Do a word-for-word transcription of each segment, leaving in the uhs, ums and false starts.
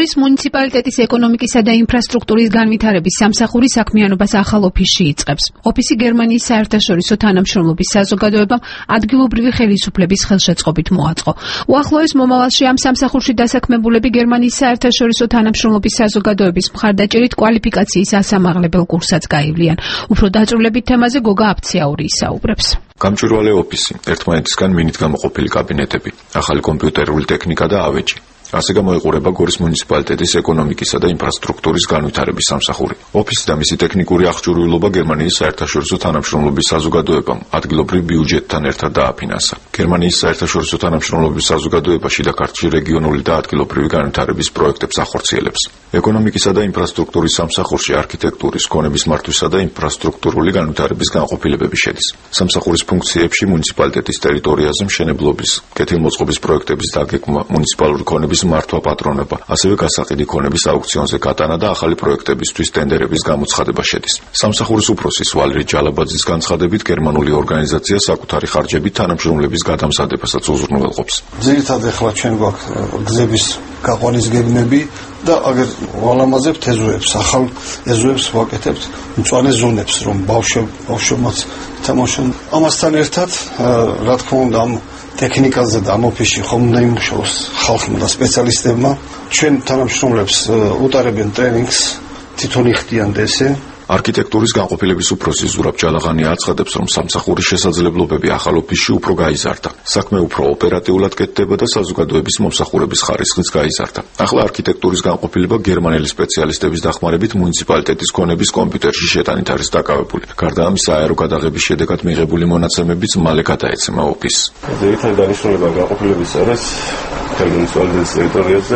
გორის მუნიციპალიტეტის ეკონომიკისა და ინფრასტრუქტურის განვითარების სამსახური საქმიანობას ახალ ოფისში იწყებს. ოფისი გერმანიის საერთაშორისო თანამშრომლობის საზოგადოებამ ადგილობრივი ხელისუფლების ხელშეწყობით მოაწყო. უახლოეს მომავალში ამ სამსახურში დასაქმებულები გერმანიის საერთაშორისო თანამშრომლობის საზოგადოების მხარდაჭერით კვალიფიკაციის ასამაღლებელ კურსად გაივლიან. უფრო დაწვრილებით თემაზე გოგა აფციაური ისაუბრებს. გამჭვირვალე ოფისი, ერთმანეთისგან მინით გამოყოფილი კაბინეტები, ახალი კომპიუტერული ტექნიკა და ავეჯი. ასე გამოიყურება გორის მუნიციპალიტეტის ეკონომიკისა და ინფრასტრუქტურის განვითარების სამსახური. ოფისი და მისი ტექნიკური აღჭურვილობა გერმანიის საერთაშორისო თანამშრომლობის საზოგადოებამ ადგილობრივ ბიუჯეტთან ერთად დააფინანსა. გერმანიის საერთაშორისო თანამშრომლობის საზოგადოება შიდა ქართლში რეგიონული და ადგილობრივი განვითარების პროექტებს ახორციელებს. ეკონომიკისა და ინფრასტრუქტურის სამსახურში არქიტექტურის, ქონების მართვისა და ინფრასტრუქტურული განვითარების განყოფილებები შედის. სამსახურის ფუნქციებში მუნიციპალიტეტის ტერიტორიაზე მშენებლობის, კეთილმოწყობის პროექტების დაგეგმვა, მუნიციპალური ქონების მართვა პატრონება, ასევე გასაყიდი ქონების აუქციონზე გატანა და ახალი პროექტებისთვის ტენდერების გამოცხადება შედის. სამსახურის უფროსის ვალერი ჯალაბაძის განცხადებით, გერმანული ორგანიზაცია საკუთარი ხარჯებით თანამშრომლების გადამზადებასაც უზრუნველყოფს. ძირითადად ახლა ჩვენ გვაქვს გზების გაყვანის გეგმები და აგერ ვალამაზებთ ეზოებს, ახალ ეზოებს ვაკეთებთ, მწვანე ზონებს, რომ ბავშვებმაც თამაშონ. ამასთან ერთად, რა თქმა უნდა, ამ ტექნიკაზე და ამ ოფისში ხომ უნდა იმუშაოს ხალხმა და სპეციალისტებმა. ჩვენ თანამშრომლებს უტარებენ ტრენინგს, თვითონ იხდიან და ესე. არქიტექტურის განყოფილების უფროსი ზურაბ ჯალაღანი აცხადებს, რომ სამსახურის შესაძლებლობები ახალ ოფისში უფრო გაიზარდა. საქმე უფრო ოპერატიულად კეთდება და საზოგადოების მომსახურების ხარისხიც გაიზარდა. ახლა არქიტექტურის განყოფილება გერმანელი სპეციალისტების დახმარებით მუნიციპალიტეტის ქონების კომპიუტერში შეტანით არის დაკავებული. გარდა ამისა, აერო გადაღების შედეგად მიღებული მონაცემებიც მალე გადაეცემა ოფისს. ძირითადი დანიშნულება განყოფილების არის მუნიციპალიტეტის ტერიტორიაზე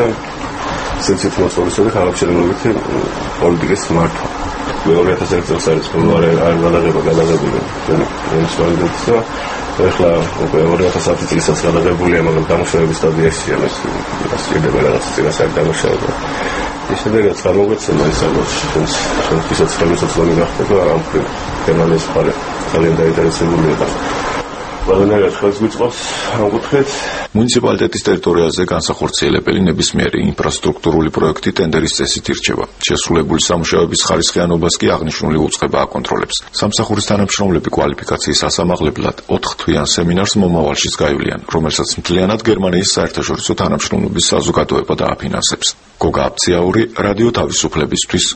სენსით მოწყობისა და ქალაქშენებითი პოლიტიკის მართვა. მეორე ათასი წელს არის მომარე არ გადაღება გადაღებული მუნიციპალიტეტის და ახლა მეორე ათას ათი წელსაც გადაღებულია, მაგრამ დამუშავების სტადიაში არის. შეიძლება რაღაც წინასწარ დამუშავება. ის შედეგად გამოგვეცემა ის ალბათ ჩვენ ვისაც ხელმისაწვდომი გახდება ამ გერმანიის მხარე ძალიან დაინტერესებული იყო. ყველანაირად ხელს გვიწყობს ამ კუთხით. მუნიციპალიტეტის ტერიტორიაზე განსახორციელებელი ნებისმიერი ინფრასტრუქტურული პროექტი ტენდერის წესით ირჩევა. შესრულებული სამუშაოების ხარისხიანობას კი აღნიშნული უწყება აკონტროლებს. სამსახურის თანამშრომლები კვალიფიკაციის ასამაღლებლად ოთხ თვიან სემინარს მომავალშიც გაივლიან, რომელსაც მთლიანად გერმანიის საერთაშორისო თანამშრომლობის საზოგადოება დააფინანსებს. გოგა აფციაური, რადიო თავისუფლებისთვის.